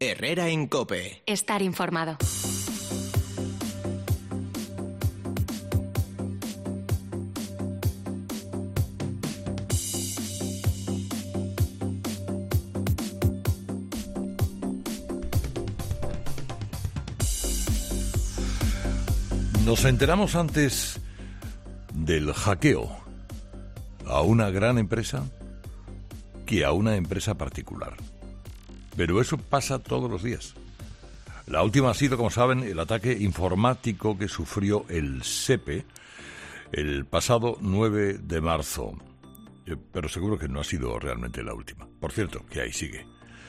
Herrera en COPE. Estar informado. Nos enteramos antes del hackeo a una gran empresa que a una empresa particular. Pero eso pasa todos los días. La última ha sido, como saben, el ataque informático que sufrió el SEPE el pasado 9 de marzo. Pero seguro que no ha sido realmente la última. Por cierto, que ahí sigue.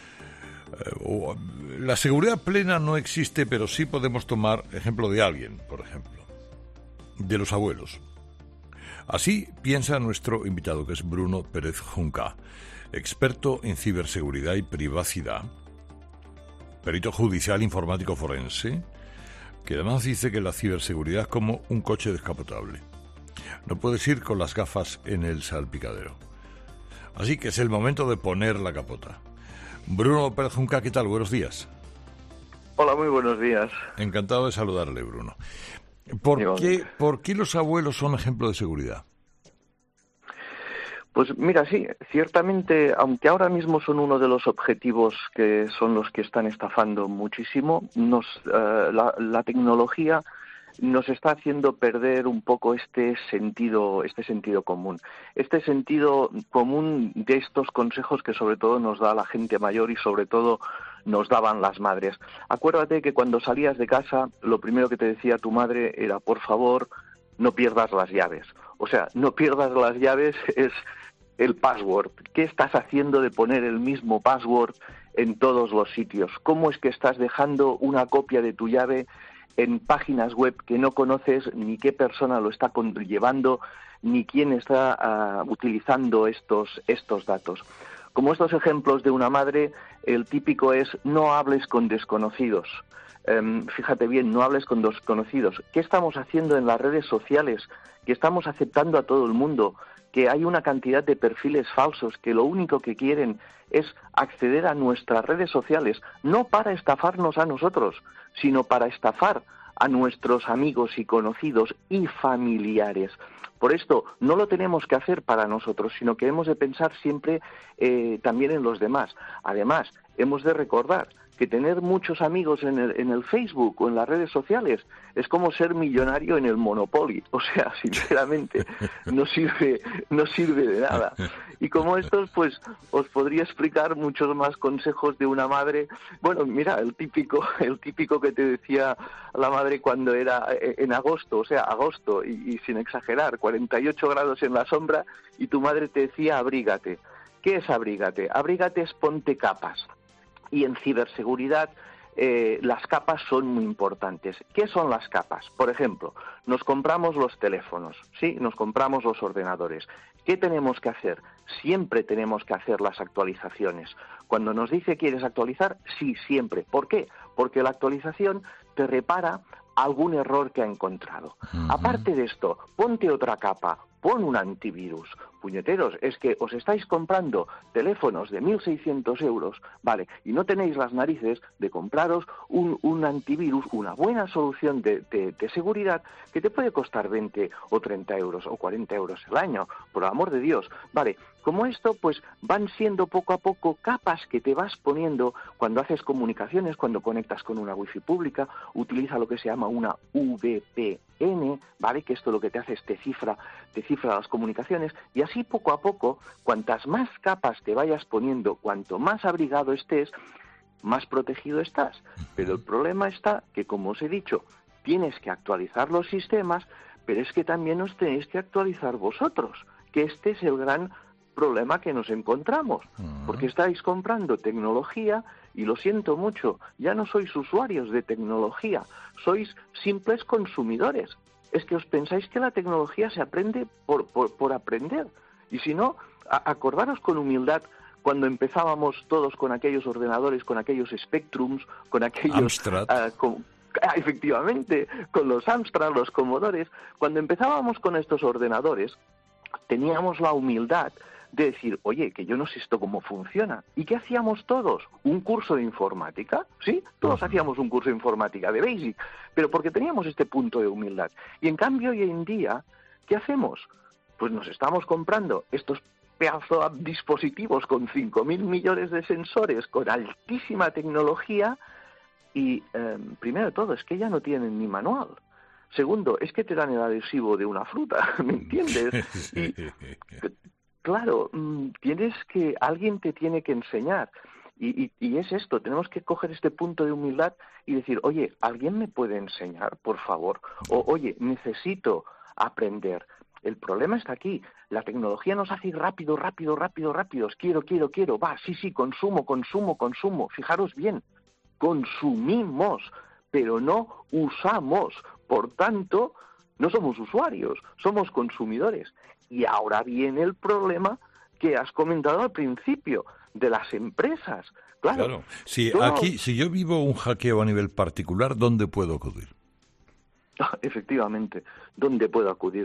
La seguridad plena no existe, pero sí podemos tomar ejemplo de alguien, por ejemplo, de los abuelos. Así piensa nuestro invitado, que es Bruno Pérez Junca, experto en ciberseguridad y privacidad, perito judicial informático forense, que además dice que la ciberseguridad es como un coche descapotable. No puedes ir con las gafas en el salpicadero. Así que es el momento de poner la capota. Bruno Pérez Junca, ¿qué tal? Buenos días. Hola, muy buenos días. Encantado de saludarle, Bruno. ¿Por qué los abuelos son ejemplo de seguridad? Pues mira, sí, ciertamente, aunque ahora mismo son uno de los objetivos que son los que están estafando muchísimo, la tecnología nos está haciendo perder un poco este sentido común. Este sentido común de estos consejos que sobre todo nos da la gente mayor y sobre todo nos daban las madres. Acuérdate que cuando salías de casa, lo primero que te decía tu madre era, por favor, no pierdas las llaves. O sea, no pierdas las llaves es el password. ¿Qué estás haciendo de poner el mismo password en todos los sitios? ¿Cómo es que estás dejando una copia de tu llave en páginas web que no conoces ni qué persona lo está llevando ni quién está utilizando estos datos? Como estos ejemplos de una madre, el típico es no hables con desconocidos. Fíjate bien, no hables con desconocidos. ¿Qué estamos haciendo en las redes sociales? Que estamos aceptando a todo el mundo, que hay una cantidad de perfiles falsos que lo único que quieren es acceder a nuestras redes sociales, no para estafarnos a nosotros, sino para estafar a nuestros amigos y conocidos y familiares. Por esto, no lo tenemos que hacer para nosotros, sino que hemos de pensar siempre también en los demás. Además, hemos de recordar que tener muchos amigos en el Facebook o en las redes sociales es como ser millonario en el Monopoly. O sea, sinceramente, no sirve de nada. Y como estos, pues, os podría explicar muchos más consejos de una madre. Bueno, mira, el típico que te decía la madre cuando era en agosto, o sea, agosto, y sin exagerar, 48 grados en la sombra, y tu madre te decía, abrígate. ¿Qué es abrígate? Abrígate es ponte capas. Y en ciberseguridad las capas son muy importantes. ¿Qué son las capas? Por ejemplo, nos compramos los teléfonos, ¿sí? Nos compramos los ordenadores. ¿Qué tenemos que hacer? Siempre tenemos que hacer las actualizaciones. Cuando nos dice ¿quieres actualizar? Sí, siempre. ¿Por qué? Porque la actualización te repara algún error que ha encontrado. Aparte de esto, ponte otra capa, pon un antivirus. Puñeteros, es que os estáis comprando teléfonos de 1.600 euros, ¿vale? Y no tenéis las narices de compraros un antivirus, una buena solución de seguridad que te puede costar 20 o 30 euros o 40 euros al año, por el amor de Dios, ¿vale? Como esto, pues van siendo poco a poco capas que te vas poniendo cuando haces comunicaciones, cuando conectas con una wifi pública, utiliza lo que se llama una VPN, ¿vale? Que esto lo que te hace es te cifra las comunicaciones, y así poco a poco, cuantas más capas te vayas poniendo, cuanto más abrigado estés, más protegido estás. Pero el problema está que, como os he dicho, tienes que actualizar los sistemas, pero es que también os tenéis que actualizar vosotros, que este es el gran problema que nos encontramos, porque estáis comprando tecnología y lo siento mucho, ya no sois usuarios de tecnología, sois simples consumidores. Es que os pensáis que la tecnología se aprende por aprender, y si no, acordaros con humildad cuando empezábamos todos con aquellos ordenadores, con aquellos Spectrums, con aquellos Amstrad. Efectivamente, con los Amstrad, los Commodores. Cuando empezábamos con estos ordenadores, teníamos la humildad de decir, oye, que yo no sé esto cómo funciona. ¿Y qué hacíamos todos? Un curso de informática, ¿sí? Todos hacíamos un curso de informática, de Basic, pero porque teníamos este punto de humildad. Y en cambio, hoy en día, ¿qué hacemos? Pues nos estamos comprando estos pedazos de dispositivos con 5.000 millones de sensores, con altísima tecnología, y primero de todo, es que ya no tienen ni manual. Segundo, es que te dan el adhesivo de una fruta, ¿me entiendes? Y, claro, alguien te tiene que enseñar. Y es esto, tenemos que coger este punto de humildad y decir, oye, ¿alguien me puede enseñar, por favor? O, oye, necesito aprender. El problema está aquí. La tecnología nos hace ir rápido. Quiero. Va, sí, consumo. Fijaros bien, consumimos, pero no usamos. Por tanto, no somos usuarios, somos consumidores. Y ahora viene el problema que has comentado al principio, de las empresas. Claro. Si yo vivo un hackeo a nivel particular, ¿dónde puedo acudir? Efectivamente, ¿dónde puedo acudir?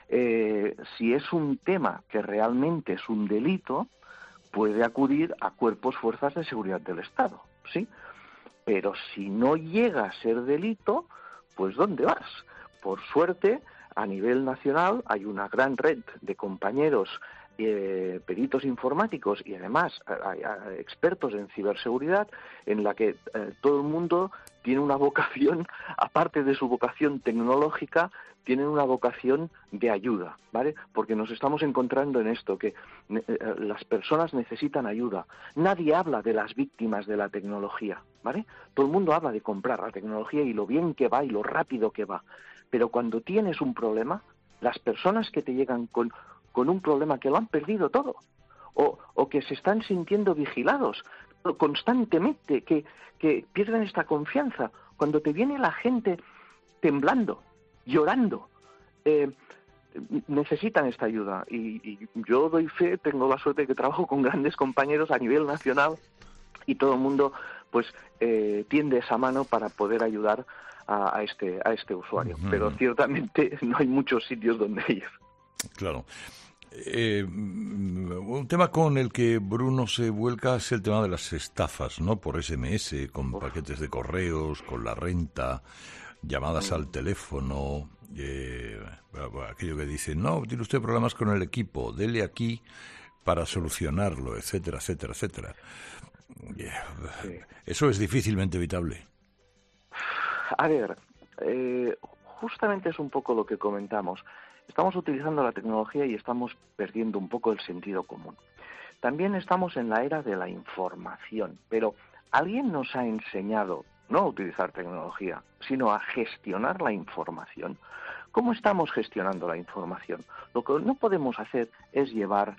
Si es un tema que realmente es un delito, puede acudir a cuerpos, fuerzas de seguridad del Estado, ¿sí? Pero si no llega a ser delito, pues ¿dónde vas? Por suerte, a nivel nacional hay una gran red de compañeros peritos informáticos y además expertos en ciberseguridad, en la que todo el mundo tiene una vocación, aparte de su vocación tecnológica, tienen una vocación de ayuda, ¿vale? Porque nos estamos encontrando en esto, que las personas necesitan ayuda. Nadie habla de las víctimas de la tecnología, ¿vale? Todo el mundo habla de comprar la tecnología y lo bien que va y lo rápido que va. Pero cuando tienes un problema, las personas que te llegan con un problema que lo han perdido todo, o que se están sintiendo vigilados constantemente, que pierden esta confianza, cuando te viene la gente temblando, llorando, necesitan esta ayuda. Y yo doy fe, tengo la suerte de que trabajo con grandes compañeros a nivel nacional y todo el mundo pues tiende esa mano para poder ayudar a este usuario. Pero ciertamente no hay muchos sitios donde ir. Claro. Un tema con el que Bruno se vuelca es el tema de las estafas, ¿no? Por SMS, con paquetes de correos, con la renta, llamadas al teléfono, aquello que dice, no, tiene usted problemas con el equipo, dele aquí para solucionarlo, etcétera. Sí. Eso es difícilmente evitable. A ver, justamente es un poco lo que comentamos. Estamos utilizando la tecnología y estamos perdiendo un poco el sentido común. También estamos en la era de la información, pero ¿alguien nos ha enseñado no a utilizar tecnología, sino a gestionar la información? ¿Cómo estamos gestionando la información? Lo que no podemos hacer es llevar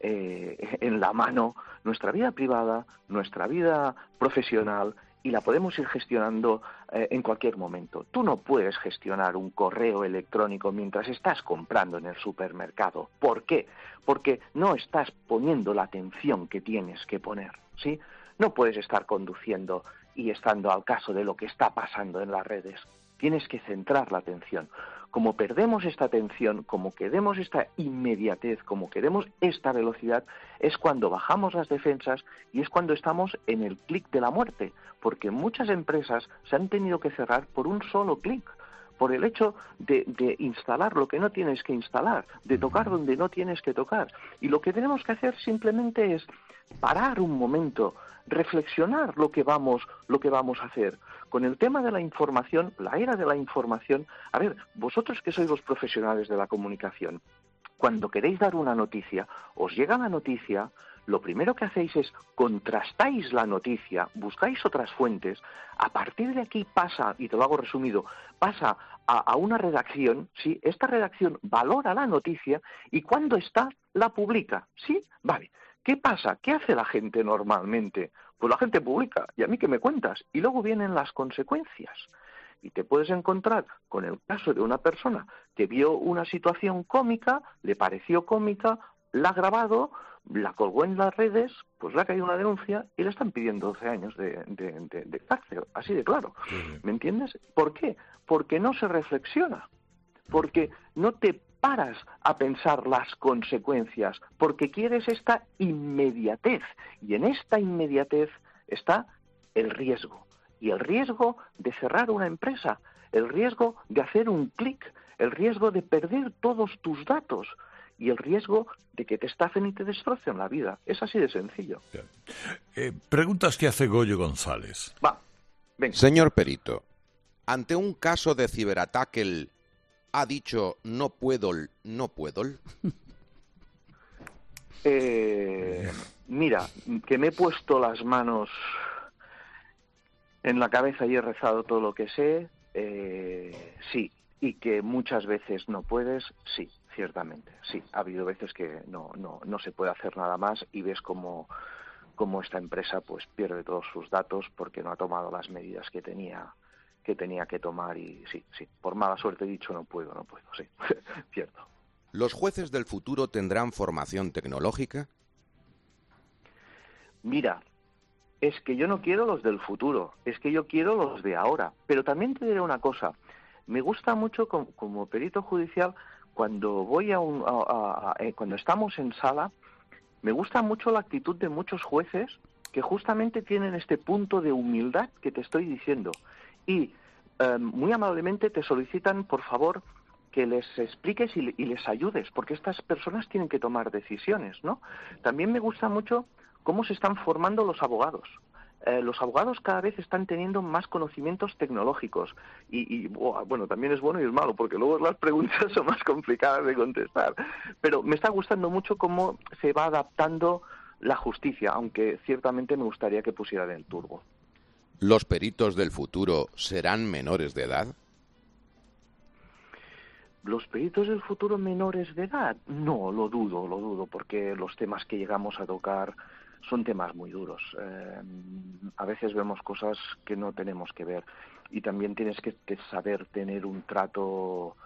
en la mano nuestra vida privada, nuestra vida profesional, y la podemos ir gestionando en cualquier momento. Tú no puedes gestionar un correo electrónico mientras estás comprando en el supermercado. ¿Por qué? Porque no estás poniendo la atención que tienes que poner, ¿sí? No puedes estar conduciendo y estando al caso de lo que está pasando en las redes. Tienes que centrar la atención. Como perdemos esta atención, como queremos esta inmediatez, como queremos esta velocidad, es cuando bajamos las defensas y es cuando estamos en el clic de la muerte, porque muchas empresas se han tenido que cerrar por un solo clic, por el hecho de instalar lo que no tienes que instalar, de tocar donde no tienes que tocar. Y lo que tenemos que hacer simplemente es parar un momento, reflexionar lo que vamos a hacer. Con el tema de la información, la era de la información, a ver, vosotros que sois los profesionales de la comunicación, cuando queréis dar una noticia, os llega la noticia, lo primero que hacéis es contrastáis la noticia, buscáis otras fuentes, a partir de aquí pasa, y te lo hago resumido, pasa a una redacción, ¿sí? Esta redacción valora la noticia y cuando está, la publica, ¿sí? Vale. ¿Qué pasa? ¿Qué hace la gente normalmente? Pues la gente publica, ¿y a mí qué me cuentas? Y luego vienen las consecuencias. Y te puedes encontrar con el caso de una persona que vio una situación cómica, le pareció cómica, la ha grabado, la colgó en las redes, pues le ha caído una denuncia y le están pidiendo 12 años de cárcel, así de claro. ¿Me entiendes? ¿Por qué? Porque no se reflexiona, porque no te paras a pensar las consecuencias, porque quieres esta inmediatez. Y en esta inmediatez está el riesgo. Y el riesgo de cerrar una empresa, el riesgo de hacer un clic, el riesgo de perder todos tus datos y el riesgo de que te estafen y te destrocen la vida. Es así de sencillo. Preguntas que hace Goyo González. Va, venga. Señor perito, ante un caso de ciberataque, ¿ha dicho no puedo? Mira, que me he puesto las manos en la cabeza y he rezado todo lo que sé, sí. Y que muchas veces no puedes, sí, ciertamente, sí. Ha habido veces que no se puede hacer nada más y ves cómo esta empresa pues pierde todos sus datos porque no ha tomado las medidas que tenía que tomar y sí, por mala suerte he dicho no puedo, sí, cierto. ¿Los jueces del futuro tendrán formación tecnológica? Mira, es que yo no quiero los del futuro, es que yo quiero los de ahora. Pero también te diré una cosa, me gusta mucho como perito judicial, cuando voy cuando estamos en sala, me gusta mucho la actitud de muchos jueces que justamente tienen este punto de humildad que te estoy diciendo. Y muy amablemente te solicitan, por favor, que les expliques y les ayudes, porque estas personas tienen que tomar decisiones, ¿no? También me gusta mucho cómo se están formando los abogados. Los abogados cada vez están teniendo más conocimientos tecnológicos y bueno, también es bueno y es malo, porque luego las preguntas son más complicadas de contestar. Pero me está gustando mucho cómo se va adaptando la justicia, aunque ciertamente me gustaría que pusieran el turbo. ¿Los peritos del futuro serán menores de edad? ¿Los peritos del futuro menores de edad? No, lo dudo, porque los temas que llegamos a tocar son temas muy duros. A veces vemos cosas que no tenemos que ver y también tienes que saber tener un trato,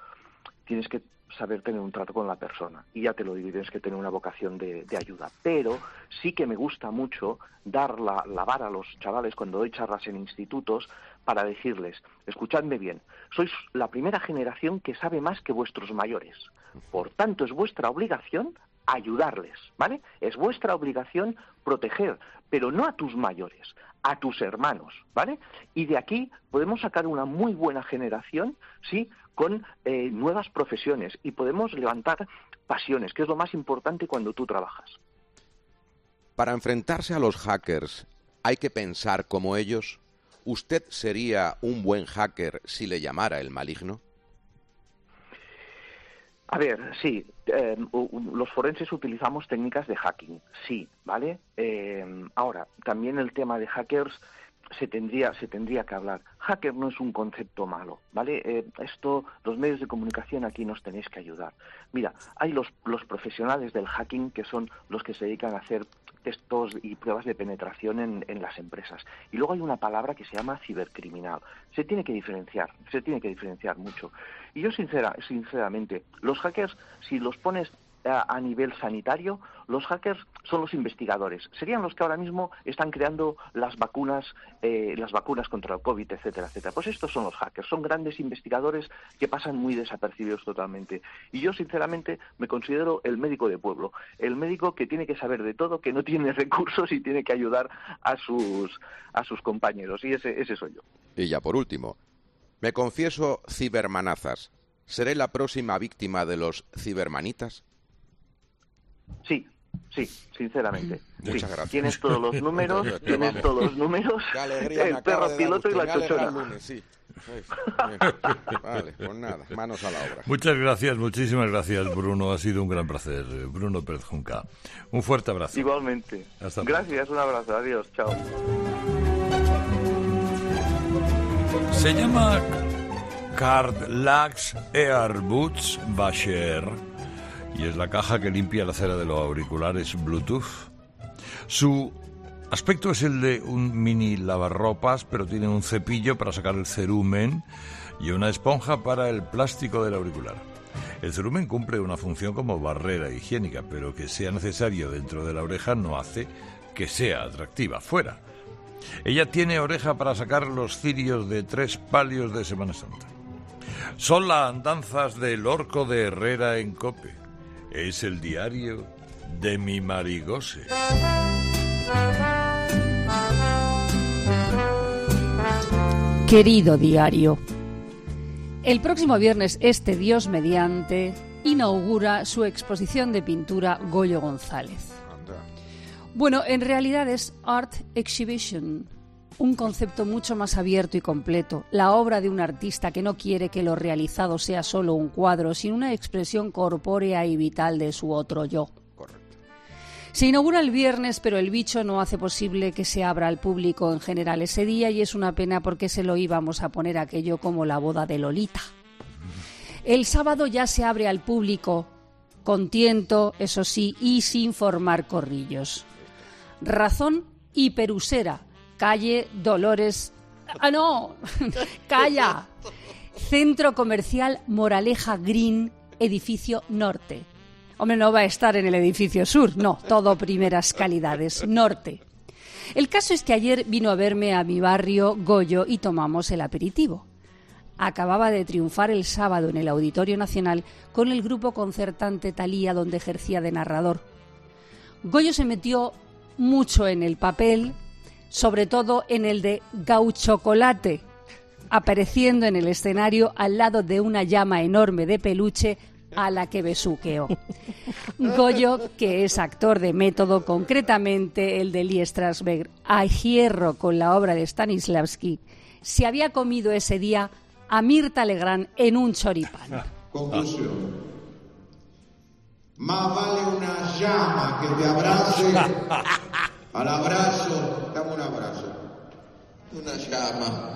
con la persona. Y ya te lo digo, tienes que tener una vocación de ayuda. Pero sí que me gusta mucho dar la vara a los chavales cuando doy charlas en institutos para decirles, escuchadme bien, sois la primera generación que sabe más que vuestros mayores. Por tanto, es vuestra obligación ayudarles, ¿vale? Es vuestra obligación proteger, pero no a tus mayores, a tus hermanos, ¿vale? Y de aquí podemos sacar una muy buena generación, ¿sí?, con nuevas profesiones y podemos levantar pasiones, que es lo más importante cuando tú trabajas. Para enfrentarse a los hackers, ¿hay que pensar como ellos? ¿Usted sería un buen hacker si le llamara el maligno? A ver, sí, los forenses utilizamos técnicas de hacking, sí, ¿vale? Ahora, también el tema de hackers se tendría que hablar. Hacker no es un concepto malo, ¿vale? Los medios de comunicación aquí nos tenéis que ayudar. Mira, hay los profesionales del hacking que son los que se dedican a hacer textos y pruebas de penetración en las empresas. Y luego hay una palabra que se llama cibercriminal. Se tiene que diferenciar mucho. Y yo sinceramente, los hackers, si los pones a nivel sanitario, los hackers son los investigadores. Serían los que ahora mismo están creando las vacunas contra el COVID, etcétera, etcétera. Pues estos son los hackers. Son grandes investigadores que pasan muy desapercibidos totalmente. Y yo, sinceramente, me considero el médico de pueblo. El médico que tiene que saber de todo, que no tiene recursos y tiene que ayudar a sus compañeros. Y ese soy yo. Y ya por último, me confieso cibermanazas. ¿Seré la próxima víctima de los cibermanitas? Sí, sinceramente. Muchas gracias. Tienes todos los números, Qué alegría el perro piloto y la chochona. Vale, pues nada, manos a la obra. Muchas gracias, muchísimas gracias, Bruno. Ha sido un gran placer. Bruno Pérez Junca. Un fuerte abrazo. Igualmente. Hasta gracias, un abrazo. Adiós, chao. Se llama Cardlax Earbuds Basher y es la caja que limpia la cera de los auriculares Bluetooth. Su aspecto es el de un mini lavarropas, pero tiene un cepillo para sacar el cerumen y una esponja para el plástico del auricular. El cerumen cumple una función como barrera higiénica, pero que sea necesario dentro de la oreja no hace que sea atractiva fuera. Ella tiene oreja para sacar los cirios de 3 palios de Semana Santa. Son las andanzas del Orco de Herrera en COPE. Es el diario de mi Marigose. Querido diario, el próximo viernes Dios mediante, inaugura su exposición de pintura Goyo González. Bueno, en realidad es Art Exhibition, un concepto mucho más abierto y completo, la obra de un artista que no quiere que lo realizado sea solo un cuadro, sino una expresión corpórea y vital de su otro yo. Se inaugura el viernes, pero el bicho no hace posible que se abra al público en general ese día y es una pena porque se lo íbamos a poner aquello como la boda de Lolita. El sábado ya se abre al público, con tiento, eso sí, y sin formar corrillos. Razón hiperusera, calle Dolores... ¡Ah, no! ¡Calla! Centro Comercial Moraleja Green, edificio norte. Hombre, no va a estar en el edificio sur, no, todo primeras calidades, norte. El caso es que ayer vino a verme a mi barrio Goyo y tomamos el aperitivo. Acababa de triunfar el sábado en el Auditorio Nacional con el grupo concertante Thalía, donde ejercía de narrador. Goyo se metió mucho en el papel, sobre todo en el de Gauchocolate, apareciendo en el escenario al lado de una llama enorme de peluche a la que besuqueó. Goyo, que es actor de método, concretamente el de Lee Strasberg, a hierro con la obra de Stanislavski, se había comido ese día a Mirta Legrand en un choripán. Conclusión. Más vale una llama que te abrace al abrazo. Dame un abrazo. Una llama.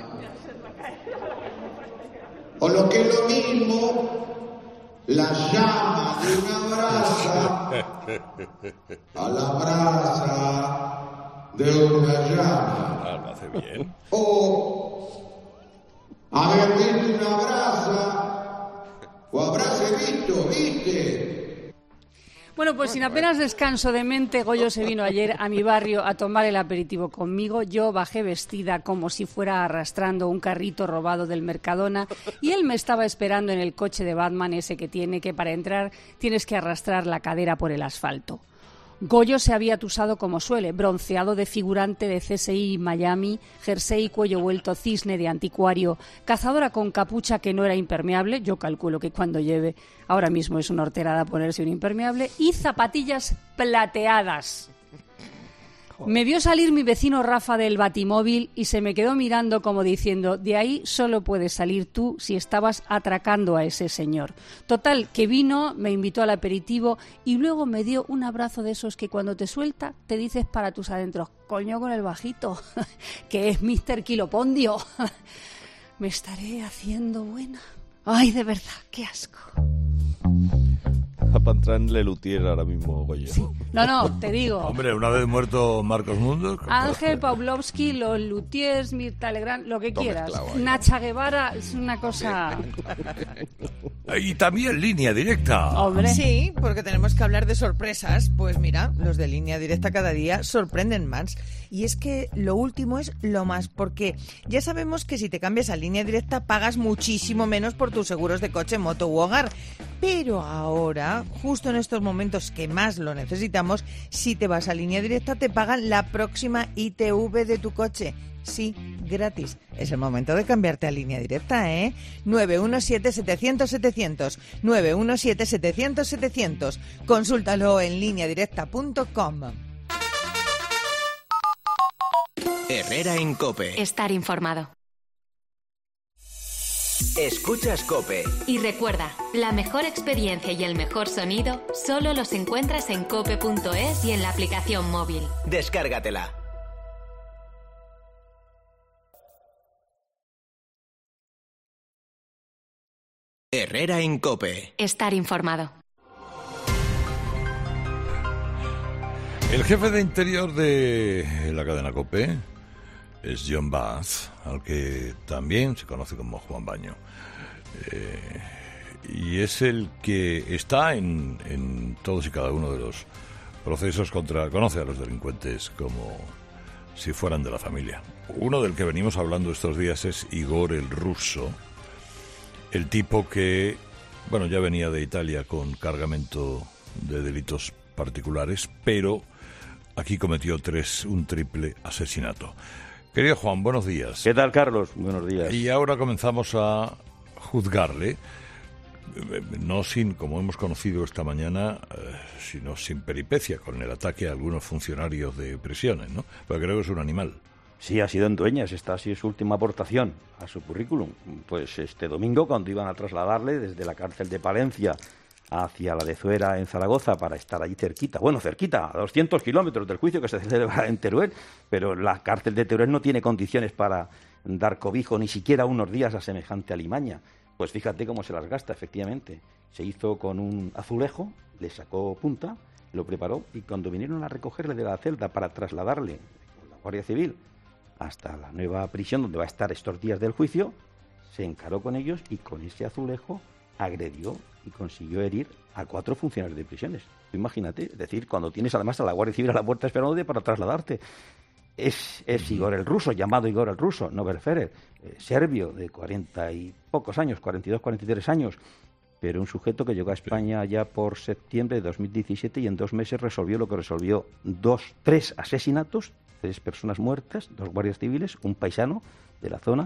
O lo que es lo mismo, la llama de una brasa a la brasa de una llama. Lo hace bien. O haber visto una brasa o habrás visto, ¿viste? Bueno, pues sin apenas descanso de mente, Goyo se vino ayer a mi barrio a tomar el aperitivo conmigo. Yo bajé vestida como si fuera arrastrando un carrito robado del Mercadona y él me estaba esperando en el coche de Batman ese que tiene que para entrar tienes que arrastrar la cadera por el asfalto. Goyo se había atusado como suele, bronceado de figurante de CSI Miami, jersey cuello vuelto cisne de anticuario, cazadora con capucha que no era impermeable, yo calculo que cuando lleve, ahora mismo es una horterada ponerse un impermeable, y zapatillas plateadas. Me vio salir mi vecino Rafa del batimóvil y se me quedó mirando como diciendo, de ahí solo puedes salir tú si estabas atracando a ese señor. Total, que vino, me invitó al aperitivo y luego me dio un abrazo de esos que cuando te suelta te dices para tus adentros, coño con el bajito, que es Mr. Kilopondio. Me estaré haciendo buena. Ay, de verdad, qué asco. Para entrar en Lelutier ahora mismo, Goyo. Sí. No, te digo. Hombre, una vez muerto Marcos Mundos... Ángel Pavlovsky, los Lutiers, Mirta Legrand, lo que quieras. Clavo, Nacha Guevara es una cosa... Y también Línea Directa. Hombre. Sí, porque tenemos que hablar de sorpresas. Pues mira, los de Línea Directa cada día sorprenden más. Y es que lo último es lo más, porque ya sabemos que si te cambias a Línea Directa pagas muchísimo menos por tus seguros de coche, moto u hogar. Pero ahora, justo en estos momentos que más lo necesitamos, si te vas a Línea Directa te pagan la próxima ITV de tu coche. Sí, gratis. Es el momento de cambiarte a Línea Directa, ¿eh? 917-700-700. 917-700-700. Consúltalo en lineadirecta.com. Herrera en COPE. Estar informado. Escuchas COPE. Y recuerda, la mejor experiencia y el mejor sonido solo los encuentras en cope.es y en la aplicación móvil. Descárgatela. Herrera en COPE. Estar informado. El jefe de interior de la cadena COPE es John Bass, al que también se conoce como Juan Baño. Y es el que está en todos y cada uno de los procesos conoce a los delincuentes como si fueran de la familia. Uno del que venimos hablando estos días es Igor el Ruso, El tipo que, bueno, ya venía de Italia con cargamento de delitos particulares, pero aquí cometió un triple asesinato. Querido Juan, buenos días. ¿Qué tal, Carlos? Buenos días. Y ahora comenzamos a juzgarle, no sin, como hemos conocido esta mañana, sino sin peripecia, con el ataque a algunos funcionarios de prisiones, ¿no? Porque creo que es un animal. Sí, ha sido en Dueñas, esta ha sido su última aportación a su currículum. Pues este domingo, cuando iban a trasladarle desde la cárcel de Palencia hacia la de Zuera en Zaragoza para estar allí cerquita, a 200 kilómetros del juicio que se celebra en Teruel, pero la cárcel de Teruel no tiene condiciones para dar cobijo ni siquiera unos días a semejante alimaña. Pues fíjate cómo se las gasta, efectivamente. Se hizo con un azulejo, le sacó punta, lo preparó y cuando vinieron a recogerle de la celda para trasladarle con la Guardia Civil hasta la nueva prisión donde va a estar estos días del juicio, se encaró con ellos y con ese azulejo agredió y consiguió herir a 4 funcionarios de prisiones. Imagínate, es decir, cuando tienes además a la Guardia Civil a la puerta esperándote para trasladarte. Es Igor el Ruso, llamado Igor el Ruso, Nobel Ferrer, serbio de 40 y pocos años, 42, 43 años, pero un sujeto que llegó a España ya por septiembre de 2017 y en 2 meses resolvió lo que resolvió: 3 asesinatos, 3 personas muertas, 2 guardias civiles, un paisano de la zona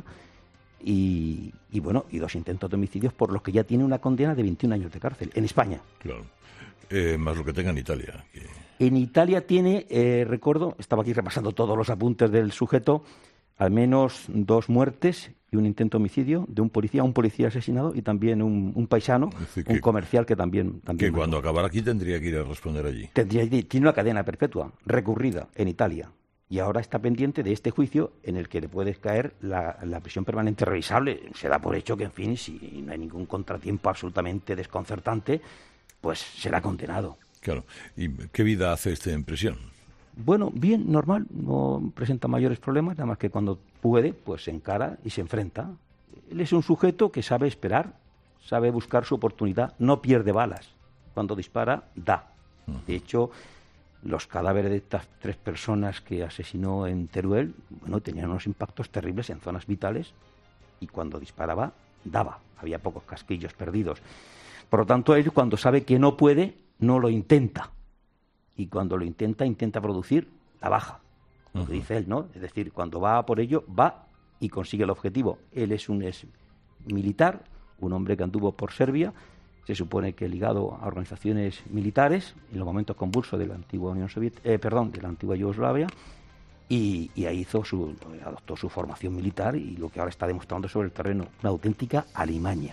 y 2 intentos de homicidios, por los que ya tiene una condena de 21 años de cárcel en España. Claro. Más lo que tenga en Italia. En Italia tiene, recuerdo, estaba aquí repasando todos los apuntes del sujeto, al menos 2 muertes y un intento de homicidio de un policía asesinado y también un paisano, un comercial que también que cuando acabara aquí tendría que ir a responder allí. Tiene una cadena perpetua recurrida en Italia y ahora está pendiente de este juicio en el que le puede caer la prisión permanente revisable. Se da por hecho que, en fin, si no hay ningún contratiempo absolutamente desconcertante, pues será condenado. Claro. ¿Y qué vida hace este en prisión? Bueno, bien, normal, no presenta mayores problemas, nada más que cuando puede, pues se encara y se enfrenta. Él es un sujeto que sabe esperar, sabe buscar su oportunidad, no pierde balas. Cuando dispara, da. De hecho, los cadáveres de estas 3 personas que asesinó en Teruel, tenían unos impactos terribles en zonas vitales y cuando disparaba, daba. Había pocos casquillos perdidos. Por lo tanto, él, cuando sabe que no puede, no lo intenta. Y cuando lo intenta producir la baja. Lo que dice él, ¿no? Es decir, cuando va por ello, va y consigue el objetivo. Él es un militar, un hombre que anduvo por Serbia, se supone que ligado a organizaciones militares en los momentos convulsos de la antigua Unión Soviética, de la antigua Yugoslavia, y ahí adoptó su formación militar y lo que ahora está demostrando sobre el terreno, una auténtica alimaña.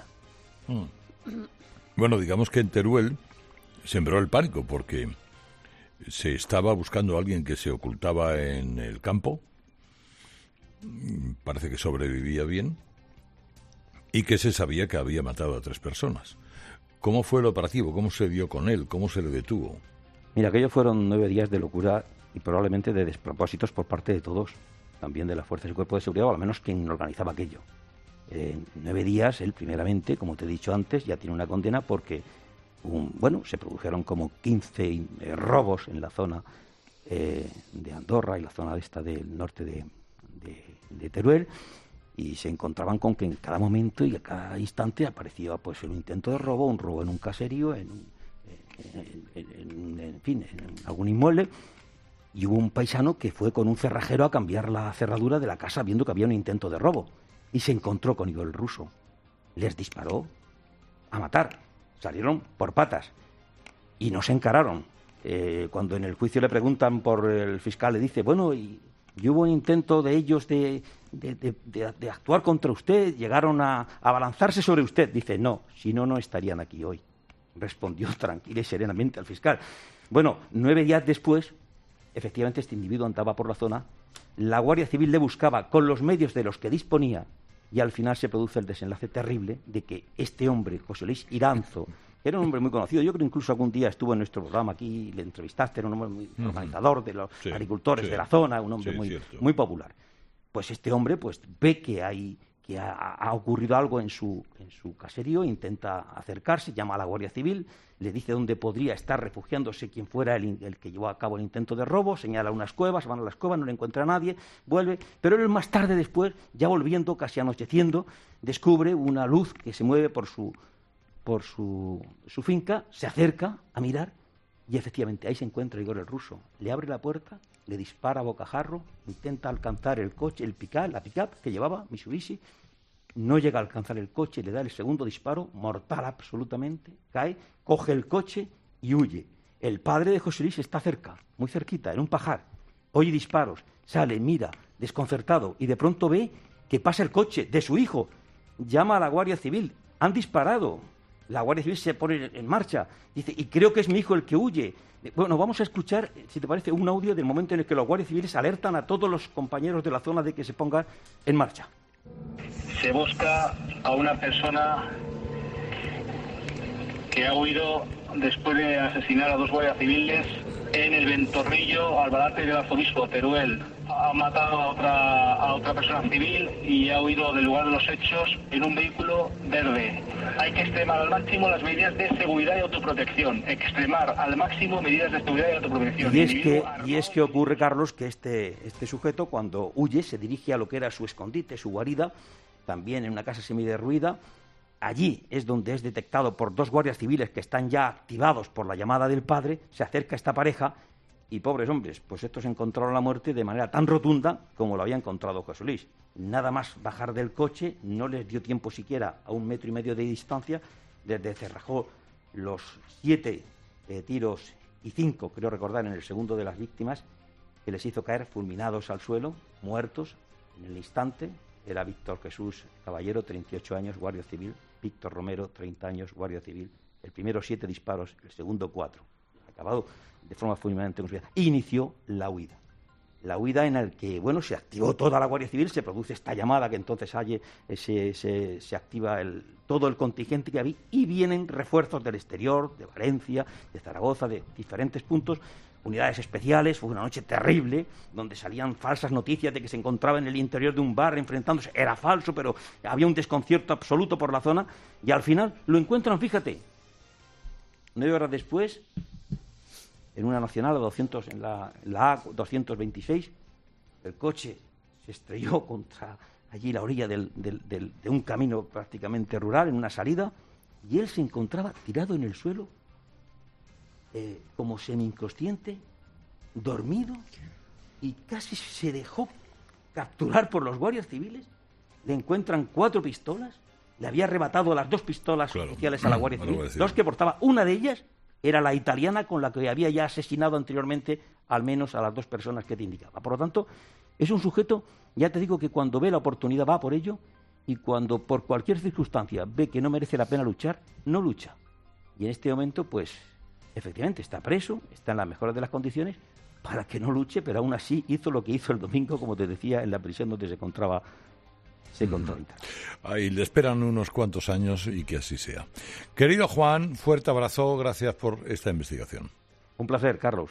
Bueno, digamos que en Teruel sembró el pánico porque se estaba buscando a alguien que se ocultaba en el campo, parece que sobrevivía bien, y que se sabía que había matado a 3 personas. ¿Cómo fue el operativo? ¿Cómo se dio con él? ¿Cómo se le detuvo? Mira, aquellos fueron 9 días de locura y probablemente de despropósitos por parte de todos, también de las fuerzas y cuerpos de seguridad, o al menos quien organizaba aquello. 9 días, él primeramente, como te he dicho antes, ya tiene una condena porque se produjeron como 15 robos en la zona de Andorra y la zona del norte de Teruel, y se encontraban con que en cada momento y a cada instante aparecía pues un intento de robo, un robo en un caserío, en algún inmueble, y hubo un paisano que fue con un cerrajero a cambiar la cerradura de la casa viendo que había un intento de robo, y se encontró con Igor el Ruso. Les disparó a matar. Salieron por patas y no se encararon. Cuando en el juicio le preguntan por el fiscal, le dice, y hubo un intento de ellos de actuar contra usted, llegaron a abalanzarse sobre usted. Dice, no, si no, no estarían aquí hoy. Respondió tranquila y serenamente al fiscal. 9 días después, efectivamente este individuo andaba por la zona, la Guardia Civil le buscaba con los medios de los que disponía, y al final se produce el desenlace terrible de que este hombre, José Luis Iranzo, era un hombre muy conocido, yo creo incluso algún día estuvo en nuestro programa aquí, le entrevistaste, era un hombre muy organizador de los agricultores de la zona, un hombre muy popular. Pues este hombre ve que hay que ha ocurrido algo en su caserío, intenta acercarse, llama a la Guardia Civil, le dice dónde podría estar refugiándose quien fuera el que llevó a cabo el intento de robo, señala unas cuevas, van a las cuevas, no le encuentra a nadie, vuelve, pero él más tarde después, ya volviendo, casi anocheciendo, descubre una luz que se mueve por su finca, se acerca a mirar y efectivamente ahí se encuentra Igor el ruso, le abre la puerta, le dispara a bocajarro, intenta alcanzar el coche, la pick-up que llevaba, Mitsubishi, no llega a alcanzar el coche, le da el segundo disparo, mortal absolutamente, cae, coge el coche y huye. El padre de José Luis está cerca, muy cerquita, en un pajar, oye disparos, sale, mira, desconcertado, y de pronto ve que pasa el coche de su hijo, llama a la Guardia Civil, han disparado, la Guardia Civil se pone en marcha, dice, y creo que es mi hijo el que huye. Bueno, vamos a escuchar, si te parece, un audio del momento en el que los guardias civiles alertan a todos los compañeros de la zona de que se pongan en marcha. Se busca a una persona que ha huido después de asesinar a 2 guardias civiles en el Ventorrillo, Albalate del Arzobispo, Teruel. Ha matado a otra persona civil y ha huido del lugar de los hechos en un vehículo verde. Hay que extremar al máximo las medidas de seguridad y autoprotección. Extremar al máximo medidas de seguridad y autoprotección. Y es que ocurre, Carlos, que este sujeto, cuando huye, se dirige a lo que era su escondite, su guarida, también en una casa semiderruida. Allí es donde es detectado por 2 guardias civiles que están ya activados por la llamada del padre. Se acerca esta pareja y, pobres hombres, pues estos encontraron la muerte de manera tan rotunda como lo había encontrado José Luis. Nada más bajar del coche, no les dio tiempo siquiera a 1,5 metros de distancia, les descerrajó los 7 tiros y 5, creo recordar, en el segundo de las víctimas, que les hizo caer fulminados al suelo, muertos en el instante. Era Víctor Jesús Caballero, 38 años, guardia civil, Víctor Romero, 30 años, guardia civil. El primero 7 disparos, el segundo 4. Acabado de forma fulminante con su vida. Inició la huida. La huida en la que, bueno, se activó toda la Guardia Civil, se produce esta llamada que entonces se activa todo el contingente que había y vienen refuerzos del exterior, de Valencia, de Zaragoza, de diferentes puntos, unidades especiales. Fue una noche terrible, donde salían falsas noticias de que se encontraba en el interior de un bar enfrentándose. Era falso, pero había un desconcierto absoluto por la zona. Y al final lo encuentran, fíjate, 9 horas después, en una nacional, en la A226, el coche se estrelló contra allí la orilla de un camino prácticamente rural, en una salida, y él se encontraba tirado en el suelo, como semi-inconsciente, dormido, y casi se dejó capturar por los guardias civiles. Le encuentran 4 pistolas, le había arrebatado las 2 pistolas oficiales a la Guardia Civil, 2 que portaba. Una de ellas era la italiana con la que había ya asesinado anteriormente al menos a las 2 personas que te indicaba. Por lo tanto, es un sujeto, ya te digo, que cuando ve la oportunidad va por ello, y cuando por cualquier circunstancia ve que no merece la pena luchar, no lucha. Y en este momento, pues, efectivamente, está preso, está en la mejor de las condiciones para que no luche, pero aún así hizo lo que hizo el domingo, como te decía, en la prisión donde se encontraba. Ahí le esperan unos cuantos años y que así sea. Querido Juan, fuerte abrazo, gracias por esta investigación. Un placer, Carlos.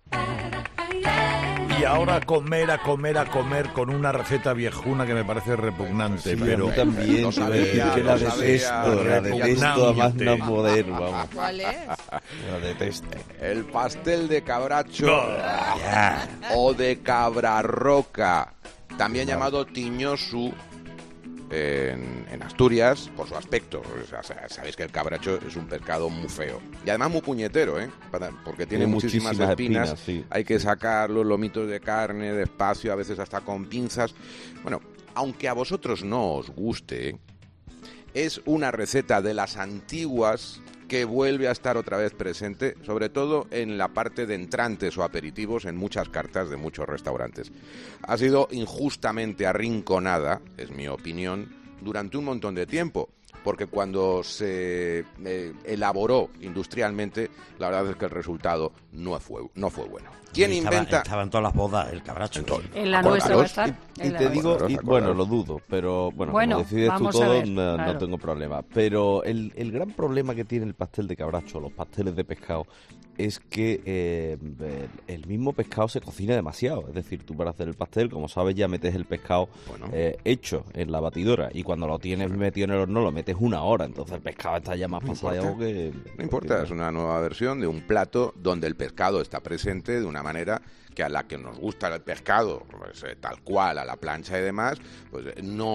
Y ahora comer con una receta viejuna que me parece repugnante, sí, pero a mí también, no sabía, que la detesto a más no poder, vamos. ¿Cuál es? La detesto. El pastel de cabracho o de cabrarroca, también llamado tiñosu en Asturias, por su aspecto. O sea, sabéis que el cabracho es un pescado muy feo y además muy puñetero, porque tiene muchísimas espinas. Sí. Hay que sacar los lomitos de carne despacio, a veces hasta con pinzas. Bueno, aunque a vosotros no os guste, es una receta de las antiguas que vuelve a estar otra vez presente, sobre todo en la parte de entrantes o aperitivos en muchas cartas de muchos restaurantes. Ha sido injustamente arrinconada, es mi opinión, durante un montón de tiempo, porque cuando se elaboró industrialmente, la verdad es que el resultado no fue bueno. ¿Quién inventa? Estaba en todas las bodas el cabracho. En la nuestra va a estar. Y te digo, bueno, lo dudo, pero bueno, como decides tú todo, no tengo problema. Pero el gran problema que tiene el pastel de cabracho, los pasteles de pescado, es que el mismo pescado se cocina demasiado. Es decir, tú para hacer el pastel, como sabes, ya metes el pescado hecho en la batidora, y cuando lo tienes metido en el horno lo metes 1 hora, entonces el pescado está ya más pasado que... No importa, es una nueva versión de un plato donde el pescado está presente de una manera que a la que nos gusta el pescado, pues, tal cual, a la plancha y demás, pues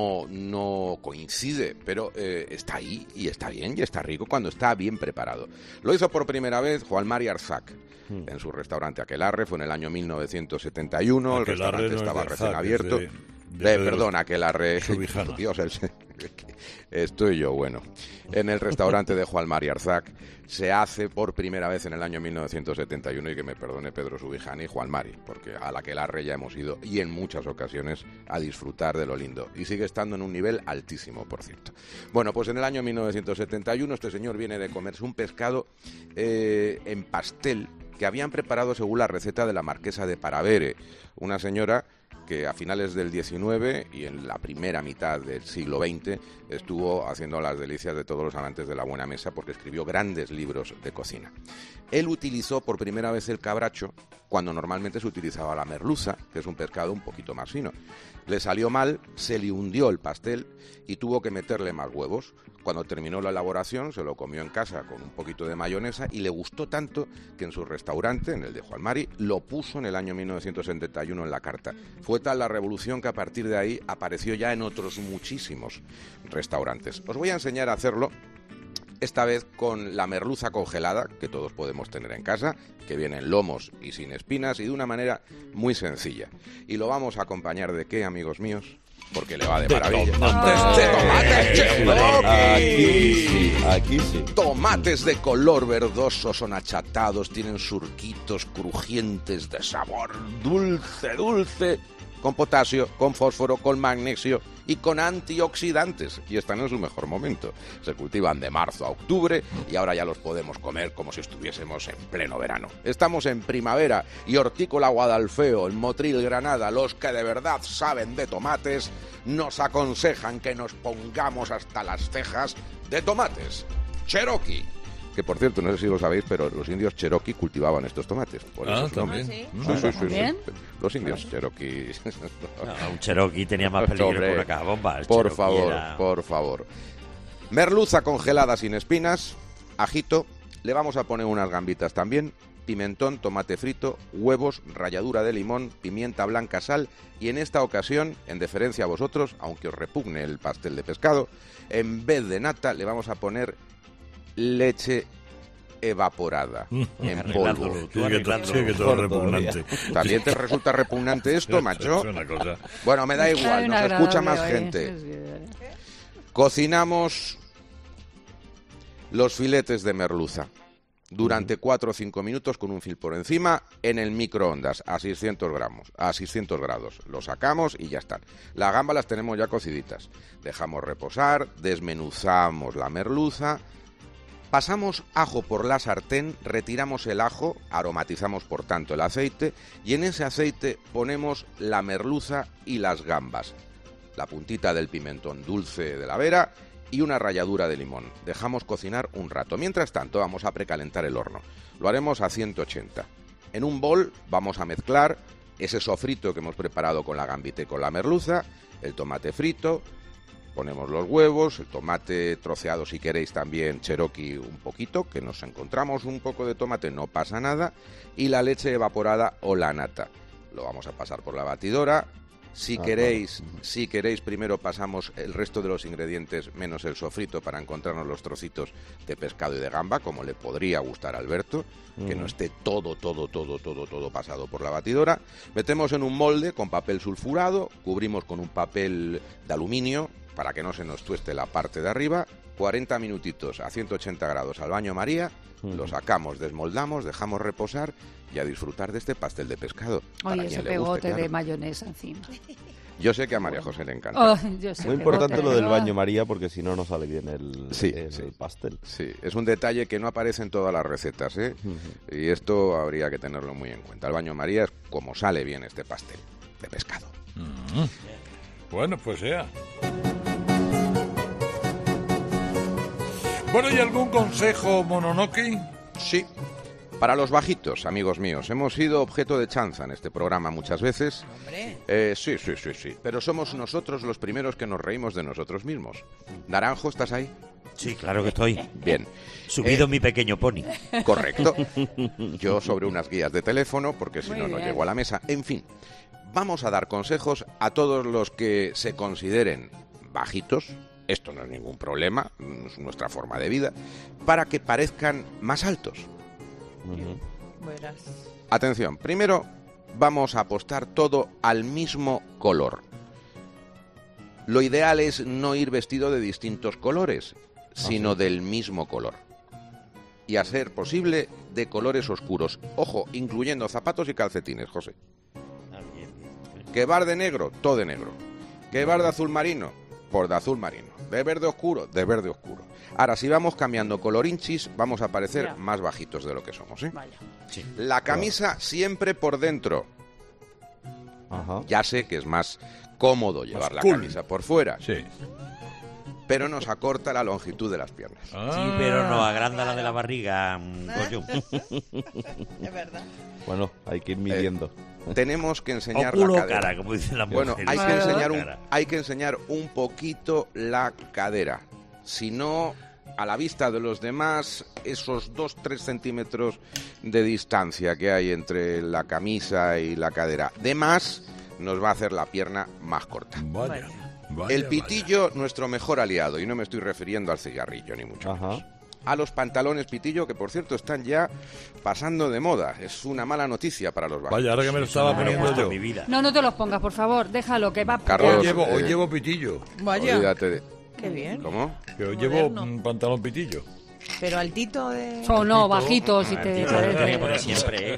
no coincide, pero está ahí y está bien y está rico cuando está bien preparado. Lo hizo por primera vez Juan Mari Arzac en su restaurante Aquelarre, fue en el año 1971, el restaurante estaba recién abierto. Perdón, Aquelarre, Dios, estoy yo, bueno. En el restaurante de Juan Mari Arzac se hace por primera vez en el año 1971, y que me perdone Pedro Subijani y Juan Mari, porque a la Aquelarre ya hemos ido, y en muchas ocasiones, a disfrutar de lo lindo. Y sigue estando en un nivel altísimo, por cierto. Bueno, pues en el año 1971 este señor viene de comerse un pescado en pastel que habían preparado según la receta de la marquesa de Paravere, una señora que a finales del XIX y en la primera mitad del siglo XX estuvo haciendo las delicias de todos los amantes de la buena mesa, porque escribió grandes libros de cocina. Él utilizó por primera vez el cabracho cuando normalmente se utilizaba la merluza, que es un pescado un poquito más fino. Le salió mal, se le hundió el pastel y tuvo que meterle más huevos. Cuando terminó la elaboración se lo comió en casa con un poquito de mayonesa y le gustó tanto que en su restaurante, en el de Juan Mari, lo puso en el año 1971 en la carta. Fue tal la revolución que a partir de ahí apareció ya en otros muchísimos restaurantes. Os voy a enseñar a hacerlo, esta vez con la merluza congelada, que todos podemos tener en casa, que viene en lomos y sin espinas y de una manera muy sencilla. Y lo vamos a acompañar de ¿qué, amigos míos? Porque le va de maravilla. Aquí sí. Tomates de color verdoso, son achatados, tienen surquitos crujientes de sabor dulce, con potasio, con fósforo, con magnesio y con antioxidantes, y están en su mejor momento. Se cultivan de marzo a octubre y ahora ya los podemos comer como si estuviésemos en pleno verano. Estamos en primavera y Hortícola Guadalfeo, en Motril, Granada, los que de verdad saben de tomates, nos aconsejan que nos pongamos hasta las cejas de tomates Cherokee. Que, por cierto, no sé si lo sabéis, pero los indios Cherokee cultivaban estos tomates. Por eso también. Sí. Los indios Cherokee. No, un Cherokee tenía más peligro que una caja bomba. Por favor. Merluza congelada sin espinas, ajito, le vamos a poner unas gambitas también, pimentón, tomate frito, huevos, ralladura de limón, pimienta blanca, sal, y en esta ocasión, en deferencia a vosotros, aunque os repugne el pastel de pescado, en vez de nata le vamos a poner leche evaporada en polvo. Que todo repugnante. ¿También te resulta repugnante esto, macho? Es una cosa. Bueno, me da igual, nos escucha más gente. Cocinamos los filetes de merluza durante 4 o 5 minutos con un fil por encima en el microondas a 600 grados. Lo sacamos y ya están. Las gambas las tenemos ya cociditas. Dejamos reposar, desmenuzamos la merluza. Pasamos ajo por la sartén, retiramos el ajo, aromatizamos por tanto el aceite y en ese aceite ponemos la merluza y las gambas, la puntita del pimentón dulce de la vera y una ralladura de limón. Dejamos cocinar un rato. Mientras tanto vamos a precalentar el horno. Lo haremos a 180. En un bol vamos a mezclar ese sofrito que hemos preparado con la gambita y con la merluza, el tomate frito. Ponemos los huevos, el tomate troceado si queréis también Cherokee un poquito, que nos encontramos un poco de tomate, no pasa nada, y la leche evaporada o la nata. Lo vamos a pasar por la batidora. Si queréis primero pasamos el resto de los ingredientes menos el sofrito para encontrarnos los trocitos de pescado y de gamba, como le podría gustar a Alberto, que no esté todo pasado por la batidora. Metemos en un molde con papel sulfurado, cubrimos con un papel de aluminio para que no se nos tueste la parte de arriba, 40 minutitos a 180 grados al baño María, lo sacamos, desmoldamos, dejamos reposar y a disfrutar de este pastel de pescado. Oye, ese pegote de mayonesa encima. Yo sé que a María José le encanta. Muy importante lo del baño María, porque si no, no sale bien el pastel. Sí, es un detalle que no aparece en todas las recetas, ¿eh? Y esto habría que tenerlo muy en cuenta. El baño María es como sale bien este pastel de pescado. Bueno, pues sea. Bueno, ¿y algún consejo, Mononoke? Sí. Para los bajitos, amigos míos, hemos sido objeto de chanza en este programa muchas veces. Sí. Pero somos nosotros los primeros que nos reímos de nosotros mismos. Naranjo, ¿estás ahí? Sí, claro que estoy. Bien. Subido mi pequeño pony. Correcto. Yo sobre unas guías de teléfono, porque si no, no llego a la mesa. En fin, vamos a dar consejos a todos los que se consideren bajitos. Esto no es ningún problema, es nuestra forma de vida, para que parezcan más altos. Atención, primero vamos a apostar todo al mismo color. Lo ideal es no ir vestido de distintos colores, sino del mismo color. Y a ser posible de colores oscuros. Ojo, incluyendo zapatos y calcetines, José. Que bar de negro, todo de negro. Que bar de azul marino, por de azul marino. De verde oscuro, de verde oscuro. Ahora, si vamos cambiando colorinchis, vamos a parecer más bajitos de lo que somos, ¿eh? Sí. La camisa siempre por dentro. Ya sé que es más cómodo llevar la camisa por fuera. Sí. Pero nos acorta la longitud de las piernas. Sí, pero nos agranda la de la barriga, Goyo. Es verdad. Bueno, hay que ir midiendo. Tenemos que enseñar o culo la cadera. Cara, como dicen las mujeres. Bueno, hay que enseñar un poquito la cadera. Si no, a la vista de los demás, esos 2-3 centímetros de distancia que hay entre la camisa y la cadera. De más, nos va a hacer la pierna más corta. Vaya, el pitillo, nuestro mejor aliado, y no me estoy refiriendo al cigarrillo, ni mucho menos. A los pantalones pitillo, que por cierto están ya pasando de moda. Es una mala noticia para los bajitos. Vaya, ahora que me lo estaba poniendo yo. No te los pongas, por favor, déjalo, que va. Carlos, hoy llevo pitillo. Vaya. Olvídate de... Qué bien. ¿Cómo? Que hoy llevo un pantalón pitillo. Pero altito de... O no, bajito, si te parece. Por siempre,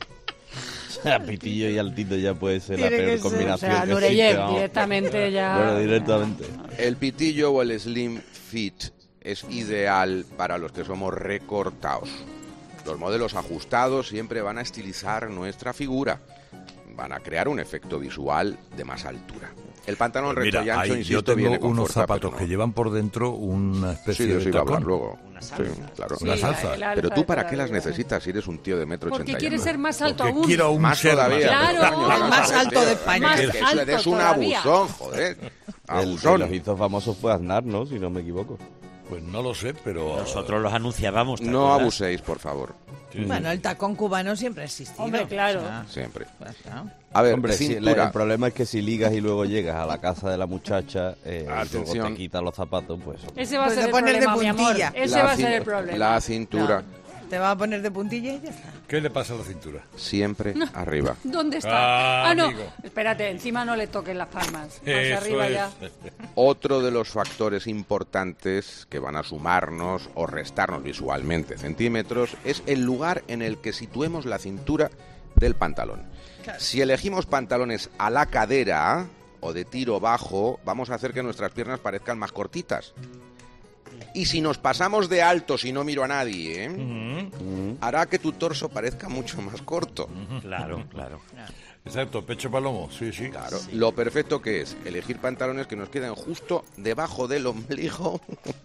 O sea, pitillo y altito ya puede ser la peor combinación. O sea, Nureyev directamente ya... Bueno, directamente. El pitillo o el slim fit es ideal para los que somos recortados. Los modelos ajustados siempre van a estilizar nuestra figura. Van a crear un efecto visual de más altura. El pantalón recto y ancho, insisto, yo tengo viene con unos fuerza, zapatos que llevan por dentro una especie de iba a hablar tacón. luego. Una salsa. Sí, claro. Una salsa. Pero tú, ¿para qué las necesitas si eres un tío de 1,80 m? Porque quieres ser más alto Porque aún. quiero aún más ser todavía. Claro. El más alto de España. Más Que eso alto es un todavía. abusón, joder. El que Abusón. los hizo famosos fue Aznar, ¿no? Si no me equivoco. Pues no lo sé, pero... Nosotros los anunciábamos. ¿te No acuerdas? abuséis, por favor. Sí. Bueno, el tacón cubano siempre ha existido. Hombre, claro. O sea, Siempre. pues, ¿no? A ver, Hombre, cintura. el problema es que si ligas y luego llegas a la casa de la muchacha y luego Atención. te quitas los zapatos, pues... Ese va a Pues ser te el pones de problema, mi amor. puntilla. Ese va a ser el problema. La cintura. Te vas a poner de puntilla y ya está. ¿Qué le pasa a la cintura? Siempre arriba. ¿Dónde está? Ah, no. amigo. Espérate, encima no le toques las palmas. Más Eso arriba es. ya. Otro de los factores importantes que van a sumarnos o restarnos visualmente centímetros es el lugar en el que situemos la cintura del pantalón. Si elegimos pantalones a la cadera o de tiro bajo, vamos a hacer que nuestras piernas parezcan más cortitas. Y si nos pasamos de alto, si no miro a nadie, hará que tu torso parezca mucho más corto. Claro, claro. Exacto, pecho palomo, sí. Claro, lo perfecto que es elegir pantalones que nos queden justo debajo del ombligo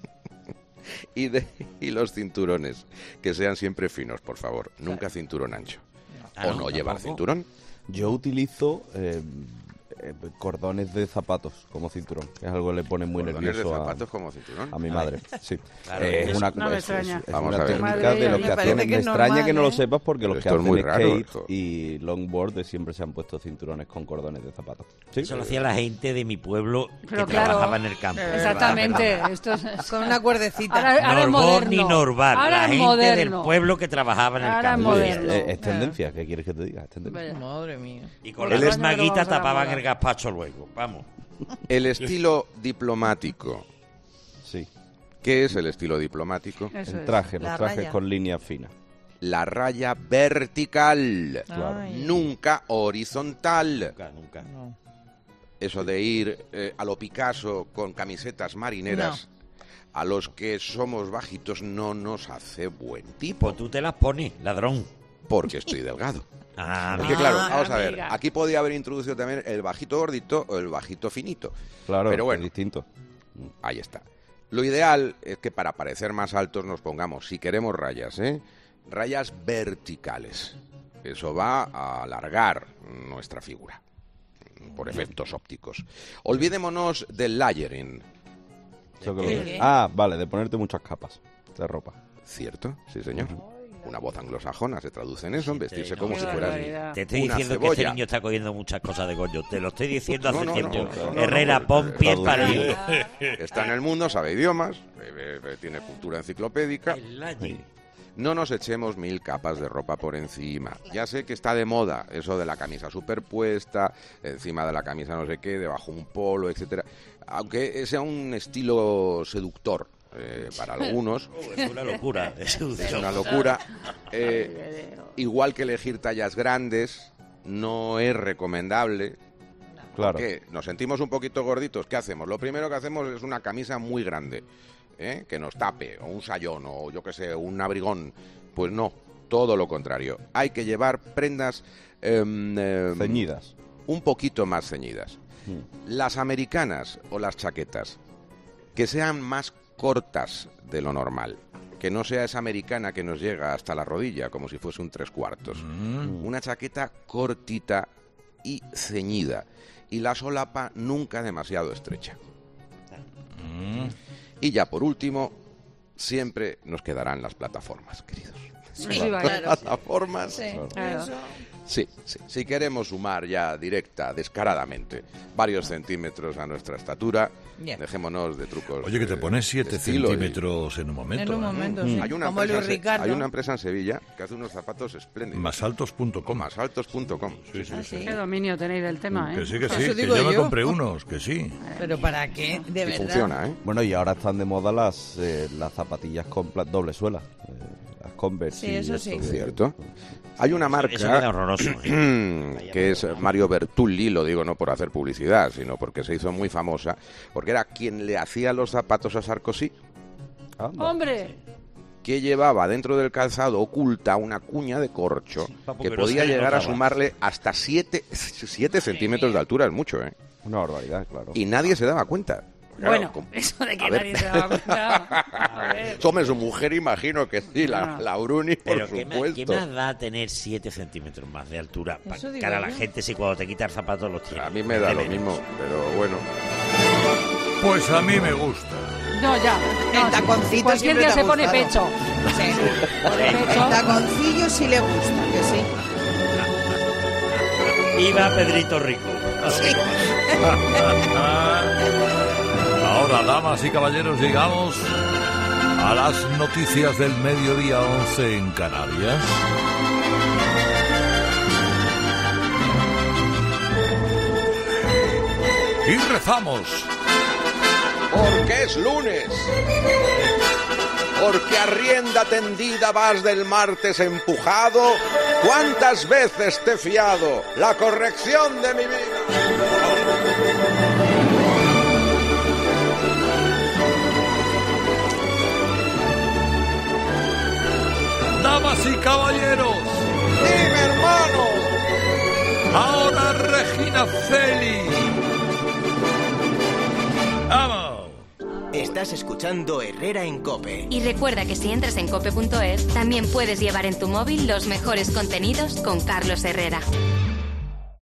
y los cinturones, que sean siempre finos, por favor. Nunca cinturón ancho. O no llevar cinturón. Yo utilizo cordones de zapatos como cinturón, que es algo que le pone muy ¿Cordones nervioso de zapatos como cinturón? a mi madre. Sí. Claro. Es una, No me es extraña. Vamos una a ver. técnica Madre de los mía, que parece hacen. que Me es extraña normal, que no lo ¿eh? sepas porque los Pero que esto es hacen muy raro, skate esto. y longboard siempre se han puesto cinturones con cordones de zapatos. ¿Sí? Eso lo hacía la gente de mi pueblo Pero que claro. trabajaba en el campo. Exactamente. Esto es... Con una cuerdecita. Ahora es Norbor moderno. ni Norbar, Ahora la es gente moderno. del pueblo que trabajaba en el Ahora es campo. moderno. Es tendencia, ¿qué quieres que te diga? Es tendencia. Vaya. Madre mía. Y con Él la es- misma guita Vamos a la tapaban moda. el gazpacho luego. Vamos. El estilo diplomático. Sí. ¿Qué es el estilo diplomático? Eso El es. traje, La los trajes raya. con líneas finas. La raya vertical, Claro. Ay. nunca horizontal. Nunca. Eso de ir a lo Picasso con camisetas marineras, a los que somos bajitos no nos hace buen tipo. Pues tú te las pones, ladrón. Porque estoy delgado. Es que claro, vamos a ver, aquí podía haber introducido también el bajito gordito o el bajito finito. Claro, pero bueno, es distinto. Ahí está. Lo ideal es que para parecer más altos nos pongamos, si queremos rayas, rayas verticales. Eso va a alargar nuestra figura por efectos ópticos. Olvidémonos del layering. Vale, de ponerte muchas capas de ropa. ¿Cierto? Sí, señor. Una voz anglosajona se traduce en eso, en vestirse como si fueras Te estoy diciendo cebolla. que este niño está cogiendo muchas cosas de Goyo. Te lo estoy diciendo hace tiempo. Herrera, pon pies para ir. Está en el mundo, sabe idiomas, tiene cultura enciclopédica. No nos echemos 1000 capas de ropa por encima. Ya sé que está de moda eso de la camisa superpuesta, encima de la camisa no sé qué, debajo un polo, etcétera. Aunque sea un estilo seductor. Para algunos es una locura, es una locura. Igual que elegir tallas grandes no es recomendable. Claro. Porque nos sentimos un poquito gorditos. ¿Qué hacemos? Lo primero que hacemos es una camisa muy grande, que nos tape, o un sayón, o yo qué sé, un abrigón. Pues no, todo lo contrario. Hay que llevar prendas ceñidas, un poquito más ceñidas. Las americanas o las chaquetas que sean más cortas de lo normal, que no sea esa americana que nos llega hasta la rodilla como si fuese un 3/4. Una chaqueta cortita y ceñida, y la solapa nunca demasiado estrecha. Y ya por último, siempre nos quedarán las plataformas, queridos. Plataformas. Sí, si queremos sumar ya directa, descaradamente, varios centímetros a nuestra estatura, dejémonos de trucos. Oye, que te pones 7 centímetros en un momento. En un momento, sí. Hay una empresa en Sevilla que hace unos zapatos espléndidos. Masaltos.com. Masaltos.com. Sí. Qué dominio tenéis del tema, Que sí, que yo me compré unos, que sí. ¿Pero para qué? De verdad. Funciona, Bueno, y ahora están de moda las zapatillas con doble suela. Las Converse. Sí, eso sí. Cierto. Hay una marca eso queda horroroso, que es Mario Bertulli, lo digo no por hacer publicidad, sino porque se hizo muy famosa, porque era quien le hacía los zapatos a Sarkozy. ¡Hombre! Que llevaba dentro del calzado oculta una cuña de corcho que podía llegar a sumarle hasta 7 centímetros de altura, es mucho, Una barbaridad, claro. Y nadie se daba cuenta. Bueno, eso de que nadie se daba cuenta. Tome su mujer, imagino que sí, la Bruni, por supuesto. ¿Qué más da tener 7 centímetros más de altura para cara a la gente si cuando te quitas zapatos los tienes? A mí me da lo mismo, pero bueno. Pues a mí me gusta. No, ya. El taconcito cualquier día se pone pecho. El taconcillo sí le gusta, que sí. Viva Pedrito Rico. Sí. Ahora, damas y caballeros, llegamos a las noticias del mediodía 11 en Canarias. Y rezamos. Porque es lunes. Porque a rienda tendida vas del martes empujado. ¿Cuántas veces te he fiado la corrección de mi vida? Damas y caballeros. ¡Dime, hermano! Ahora Regina Celi. ¡Vamos! Estás escuchando Herrera en COPE. Y recuerda que si entras en cope.es, también puedes llevar en tu móvil los mejores contenidos con Carlos Herrera.